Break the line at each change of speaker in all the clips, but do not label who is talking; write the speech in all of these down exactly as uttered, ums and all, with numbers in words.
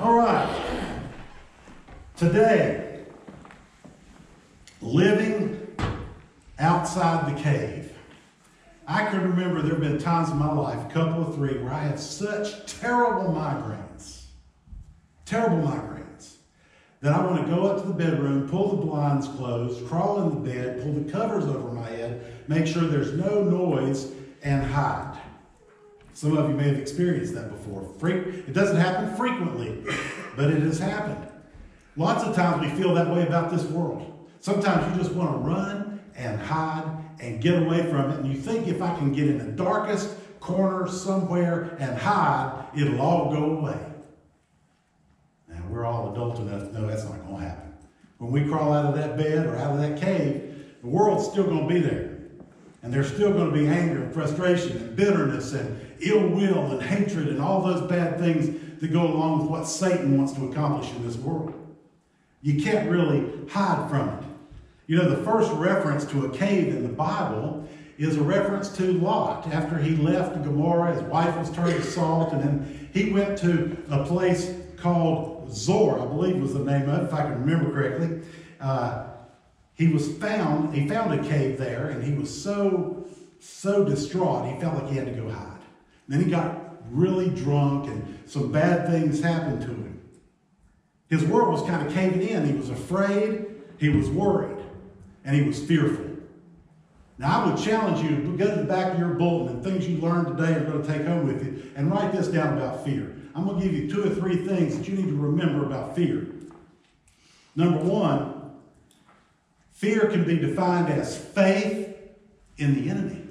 All right. Today, living outside the cave. I can remember there have been times in my life, a couple of three, where I had such terrible migraines, terrible migraines, that I want to go up to the bedroom, pull the blinds closed, crawl in the bed, pull the covers over my head, make sure there's no noise, and hide. Some of you may have experienced that before. It doesn't happen frequently, but it has happened. Lots of times we feel that way about this world. Sometimes you just want to run and hide and get away from it, and you think if I can get in the darkest corner somewhere and hide, it'll all go away. Now, we're all adult enough to know that's not going to happen. When we crawl out of that bed or out of that cave, the world's still going to be there. And there's still going to be anger and frustration and bitterness and ill will and hatred and all those bad things that go along with what Satan wants to accomplish in this world. You can't really hide from it. You know, the first reference to a cave in the Bible is a reference to Lot. After he left Gomorrah, his wife was turned to salt, and then he went to a place called Zoar, I believe was the name of it, if I can remember correctly. Uh, he was found, he found a cave there, and he was so, so distraught, he felt like he had to go hide. And then he got really drunk, and some bad things happened to him. His world was kind of caving in. He was afraid, he was worried, and he was fearful. Now, I would challenge you to go to the back of your bulletin and things you learned today are going to take home with you and write this down about fear. I'm going to give you two or three things that you need to remember about fear. Number one, fear can be defined as faith in the enemy.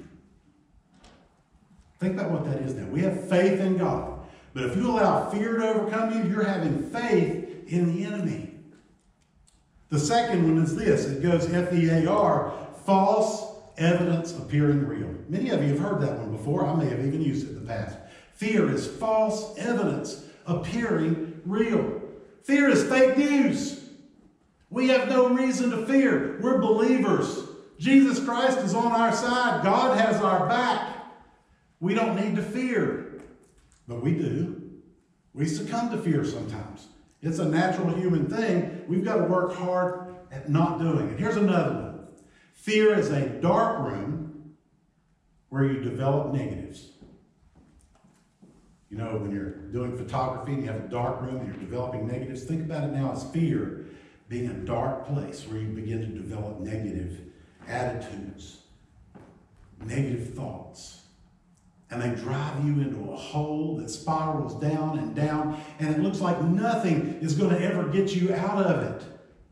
Think about what that is now. We have faith in God. But if you allow fear to overcome you, you're having faith in the enemy. The second one is this. It goes F E A R, false evidence appearing real. Many of you have heard that one before. I may have even used it in the past. Fear is false evidence appearing real. Fear is fake news. We have no reason to fear. We're believers. Jesus Christ is on our side. God has our back. We don't need to fear. But we do. We succumb to fear sometimes. It's a natural human thing. We've got to work hard at not doing it. Here's another one. Fear is a dark room where you develop negatives. You know, when you're doing photography and you have a dark room and you're developing negatives, think about it now as fear being a dark place where you begin to develop negative attitudes, negative thoughts. And they drive you into a hole that spirals down and down, and it looks like nothing is going to ever get you out of it.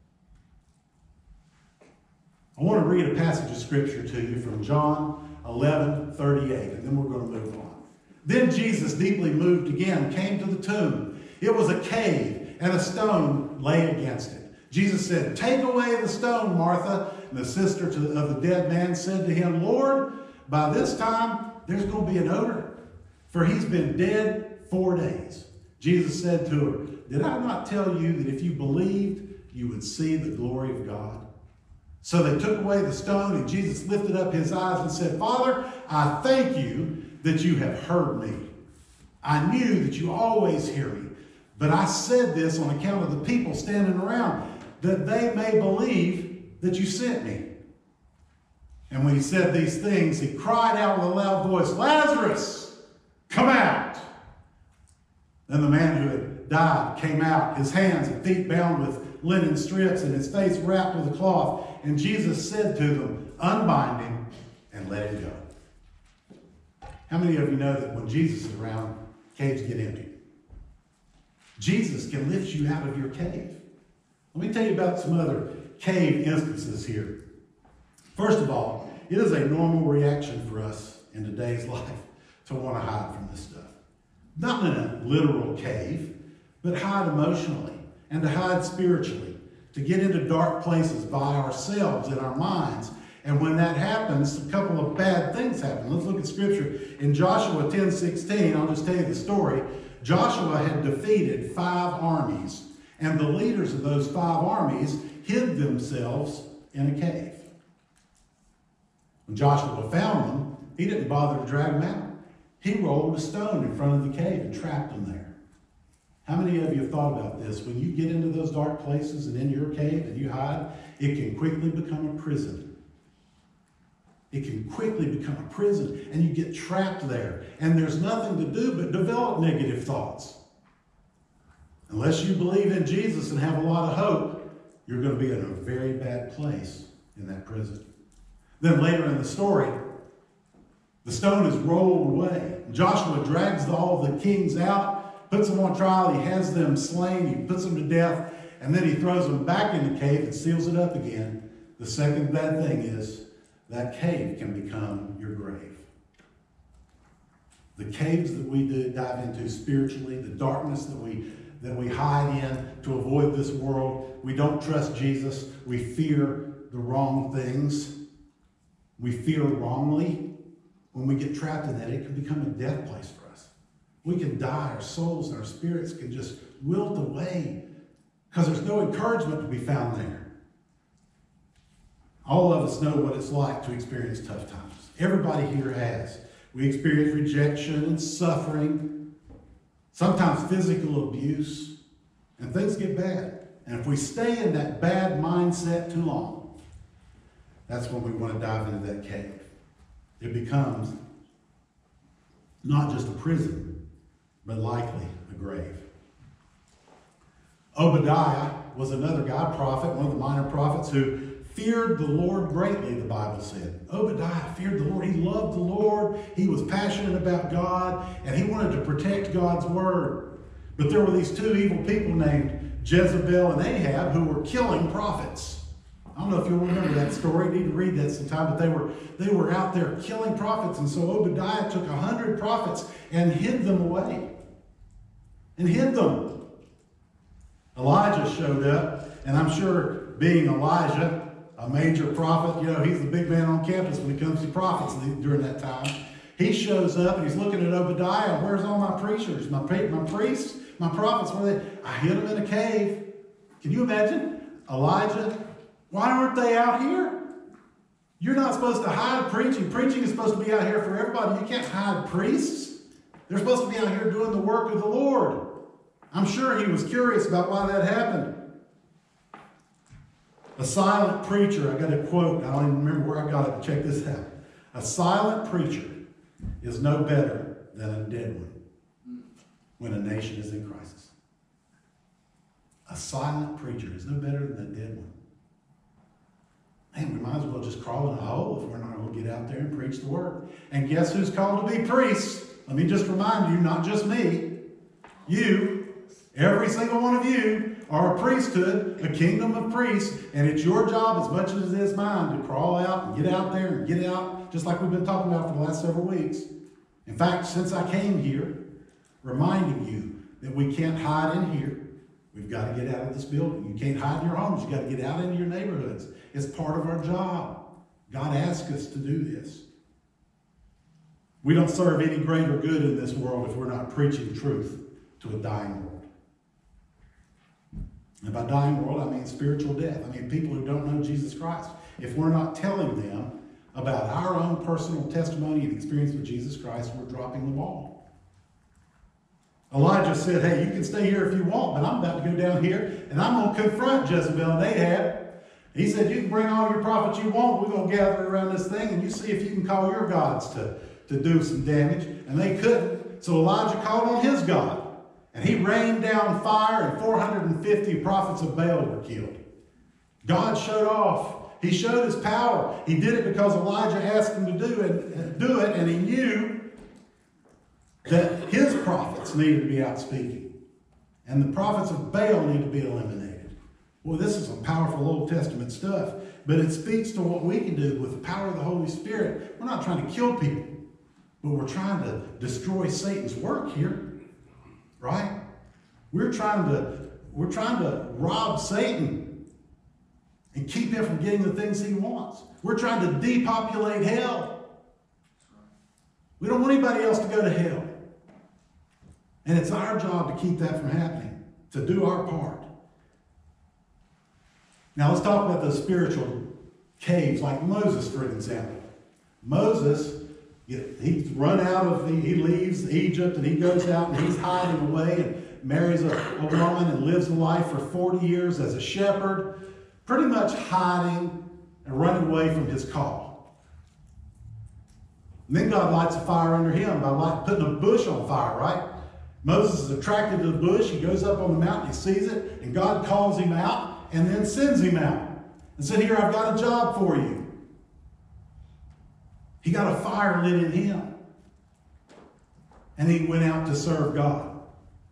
I want to read a passage of scripture to you from John eleven thirty-eight, and then we're going to move on. Then Jesus, deeply moved again, came to the tomb. It was a cave, and a stone lay against it. Jesus said, "Take away the stone, Martha." And the sister to, of the dead man said to him, "Lord, by this time there's going to be an odor, for he's been dead four days." Jesus said to her, "Did I not tell you that if you believed, you would see the glory of God?" So they took away the stone, and Jesus lifted up his eyes and said, "Father, I thank you that you have heard me. I knew that you always hear me, but I said this on account of the people standing around, that they may believe that you sent me." And when he said these things, he cried out with a loud voice, "Lazarus, come out!" Then the man who had died came out, his hands and feet bound with linen strips and his face wrapped with a cloth. And Jesus said to them, "Unbind him and let him go." How many of you know that when Jesus is around, caves get empty? Jesus can lift you out of your cave. Let me tell you about some other cave instances here. First of all, it is a normal reaction for us in today's life to want to hide from this stuff. Not in a literal cave, but hide emotionally and to hide spiritually, to get into dark places by ourselves in our minds. And when that happens, a couple of bad things happen. Let's look at scripture. In Joshua ten sixteen, I'll just tell you the story. Joshua had defeated five armies, and the leaders of those five armies hid themselves in a cave. When Joshua found them, he didn't bother to drag them out. He rolled a stone in front of the cave and trapped them there. How many of you have thought about this? When you get into those dark places and in your cave and you hide, it can quickly become a prison. It can quickly become a prison, and you get trapped there. And there's nothing to do but develop negative thoughts. Unless you believe in Jesus and have a lot of hope, you're going to be in a very bad place in that prison. Then later in the story, the stone is rolled away. Joshua drags all the kings out, puts them on trial. He has them slain. He puts them to death. And then he throws them back in the cave and seals it up again. The second bad thing is that cave can become your grave. The caves that we do dive into spiritually, the darkness that we, that we hide in to avoid this world. We don't trust Jesus. We fear the wrong things. We fear wrongly. When we get trapped in that, it can become a death place for us. We can die. Our souls and our spirits can just wilt away because there's no encouragement to be found there. All of us know what it's like to experience tough times. Everybody here has. We experience rejection and suffering, sometimes physical abuse, and things get bad. And if we stay in that bad mindset too long, that's when we want to dive into that cave. It becomes not just a prison, but likely a grave. Obadiah was another guy, prophet, one of the minor prophets, who feared the Lord greatly, the Bible said. Obadiah feared the Lord. He loved the Lord. He was passionate about God, and he wanted to protect God's word. But there were these two evil people named Jezebel and Ahab who were killing prophets. I don't know if you'll remember that story. You need to read that sometime. But they were, they were out there killing prophets. And so Obadiah took a hundred prophets and hid them away. And hid them. Elijah showed up. And I'm sure being Elijah, a major prophet, you know, he's the big man on campus when it comes to prophets during that time. He shows up and he's looking at Obadiah. Where's all my preachers, my, my priests, my prophets? Where are they? I hid them in a cave. Can you imagine? Elijah, why aren't they out here? You're not supposed to hide preaching. Preaching is supposed to be out here for everybody. You can't hide priests. They're supposed to be out here doing the work of the Lord. I'm sure he was curious about why that happened. A silent preacher, I got a quote, I don't even remember where I got it, check this out. A silent preacher is no better than a dead one when a nation is in crisis. A silent preacher is no better than a dead one. Man, we might as well just crawl in a hole if we're not going to get out there and preach the word. And guess who's called to be priests? Let me just remind you, not just me. You, every single one of you, are a priesthood, a kingdom of priests, and it's your job as much as it is mine to crawl out and get out there and get out, just like we've been talking about for the last several weeks. In fact, since I came here, reminding you that we can't hide in here. We've got to get out of this building. You can't hide in your homes. You've got to get out into your neighborhoods. It's part of our job. God asked us to do this. We don't serve any greater good in this world if we're not preaching truth to a dying world. And by dying world, I mean spiritual death. I mean people who don't know Jesus Christ. If we're not telling them about our own personal testimony and experience with Jesus Christ, we're dropping the ball. Elijah said, hey, you can stay here if you want, but I'm about to go down here and I'm going to confront Jezebel and Ahab. He said, you can bring all your prophets you want. We're going to gather around this thing and you see if you can call your gods to, to do some damage. And they couldn't. So Elijah called on his God. And he rained down fire and four hundred fifty prophets of Baal were killed. God showed off. He showed his power. He did it because Elijah asked him to do it, do it and he knew that his prophets needed to be out speaking. And the prophets of Baal need to be eliminated. Well, this is some powerful Old Testament stuff. But it speaks to what we can do with the power of the Holy Spirit. We're not trying to kill people. But we're trying to destroy Satan's work here. Right? We're trying to, we're trying to rob Satan and keep him from getting the things he wants. We're trying to depopulate hell. We don't want anybody else to go to hell. And it's our job to keep that from happening, to do our part. Now let's talk about those spiritual caves, like Moses, for example. Moses, he's run out of the, he leaves Egypt and he goes out and he's hiding away. And marries a, a woman and lives a life for forty years as a shepherd, pretty much hiding and running away from his call. And then God lights a fire under him by light, putting a bush on fire, right? Moses is attracted to the bush. He goes up on the mountain, he sees it, and God calls him out and then sends him out and said, here, I've got a job for you. He got a fire lit in him. And he went out to serve God.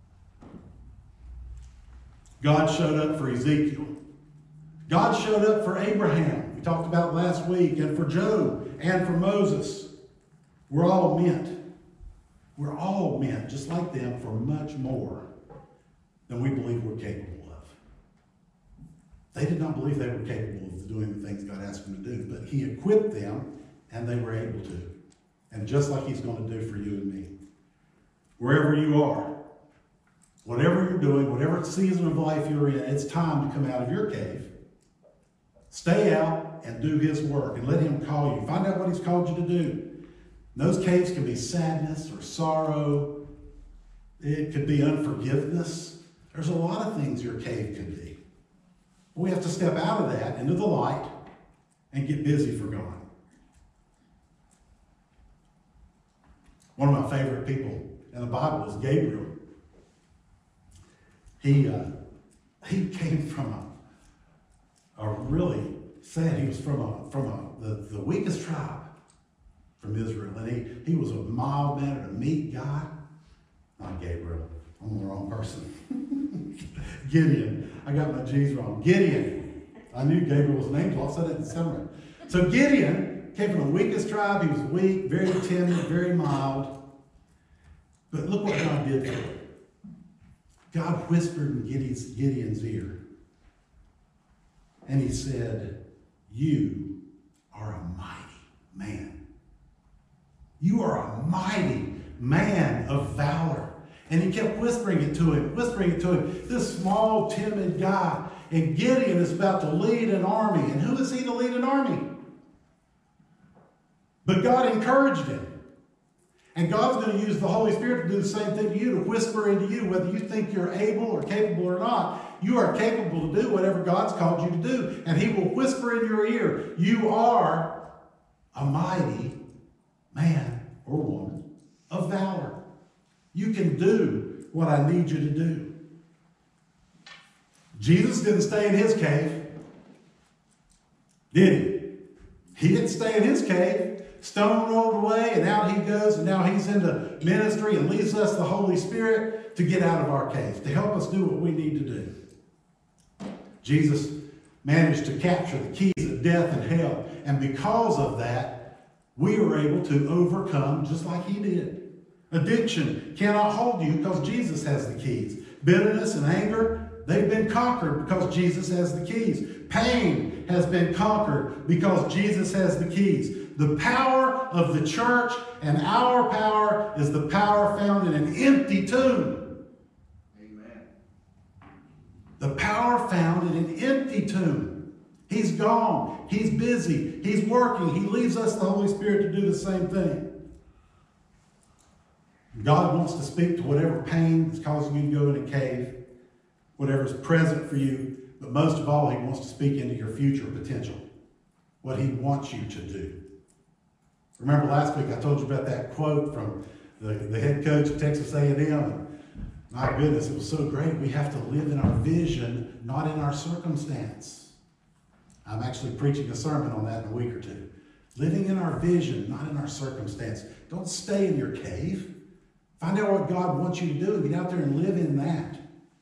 God showed up for Ezekiel. God showed up for Abraham. We talked about last week, and for Job, and for Moses. We're all meant. We're all meant, just like them, for much more than we believe we're capable of. They did not believe they were capable of doing the things God asked them to do, but he equipped them, and they were able to. And just like he's going to do for you and me. Wherever you are, whatever you're doing, whatever season of life you're in, it's time to come out of your cave. Stay out and do his work and let him call you. Find out what he's called you to do. Those caves can be sadness or sorrow. It could be unforgiveness. There's a lot of things your cave could be. But we have to step out of that into the light and get busy for God. One of my favorite people in the Bible is Gabriel. He, uh, he came from a, a really sad, he was from a, from a, the, the weakest tribe from Israel. And he, he was a mild-mannered, a meek guy. Not Gabriel. I'm the wrong person. Gideon. I got my G's wrong. Gideon. I knew Gabriel's name, so I said it in summer. So Gideon came from the weakest tribe. He was weak, very timid, very mild. But look what God did for him. God whispered in Gideon's, Gideon's ear. And he said, you are a mighty man. You are a mighty man of valor. And he kept whispering it to him, whispering it to him. This small, timid guy. And Gideon is about to lead an army. And who is he to lead an army? But God encouraged him. And God's going to use the Holy Spirit to do the same thing to you, to whisper into you, whether you think you're able or capable or not. You are capable to do whatever God's called you to do. And he will whisper in your ear, you are a mighty man or woman of valor. You can do what I need you to do. Jesus didn't stay in his cave, did he? He didn't stay in his cave. Stone rolled away, and out he goes, and now he's into ministry and leads us the Holy Spirit to get out of our cave, to help us do what we need to do. Jesus managed to capture the keys of death and hell, and because of that, we are able to overcome just like he did. Addiction cannot hold you because Jesus has the keys. Bitterness and anger, they've been conquered because Jesus has the keys. Pain has been conquered because Jesus has the keys. The power of the church and our power is the power found in an empty tomb.
Amen.
The power found in an empty tomb. He's gone. He's busy. He's working. He leaves us the Holy Spirit to do the same thing. God wants to speak to whatever pain is causing you to go in a cave, whatever's present for you, but most of all, he wants to speak into your future potential, what he wants you to do. Remember last week I told you about that quote from the, the head coach of Texas A and M. My goodness, it was so great. We have to live in our vision, not in our circumstance. I'm actually preaching a sermon on that in a week or two. Living in our vision, not in our circumstance. Don't stay in your cave. Find out what God wants you to do and get out there and live in that.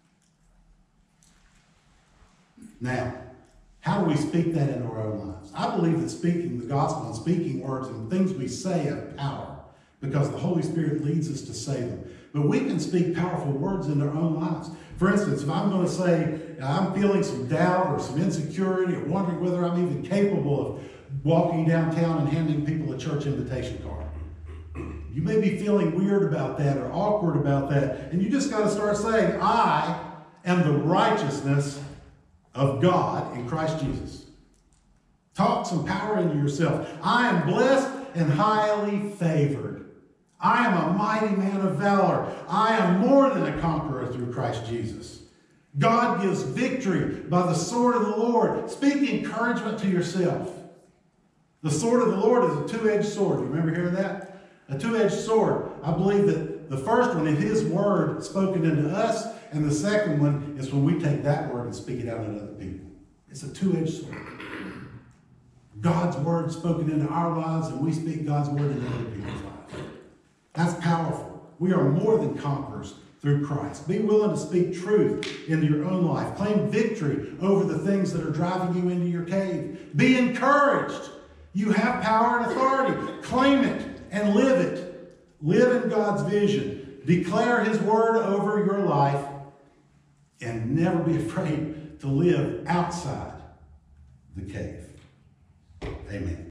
Now, how do we speak that into our own lives? I believe that speaking the gospel and speaking words and things we say have power because the Holy Spirit leads us to say them. But we can speak powerful words into our own lives. For instance, if I'm going to say I'm feeling some doubt or some insecurity or wondering whether I'm even capable of walking downtown and handing people a church invitation card. You may be feeling weird about that or awkward about that. And you just got to start saying, I am the righteousness of God in Christ Jesus. Talk some power into yourself. I am blessed and highly favored. I am a mighty man of valor. I am more than a conqueror through Christ Jesus. God gives victory by the sword of the Lord. Speak encouragement to yourself. The sword of the Lord is a two-edged sword. You remember hearing that? A two-edged sword. I believe that the first one is His word spoken into us, and the second one is when we take that word and speak it out into other people. It's a two-edged sword. God's word spoken into our lives, and we speak God's word into other people's lives. That's powerful. We are more than conquerors through Christ. Be willing to speak truth into your own life. Claim victory over the things that are driving you into your cave. Be encouraged. You have power and authority. Claim it and live it. Live in God's vision. Declare His word over your life, and never be afraid to live outside the cave. Amen.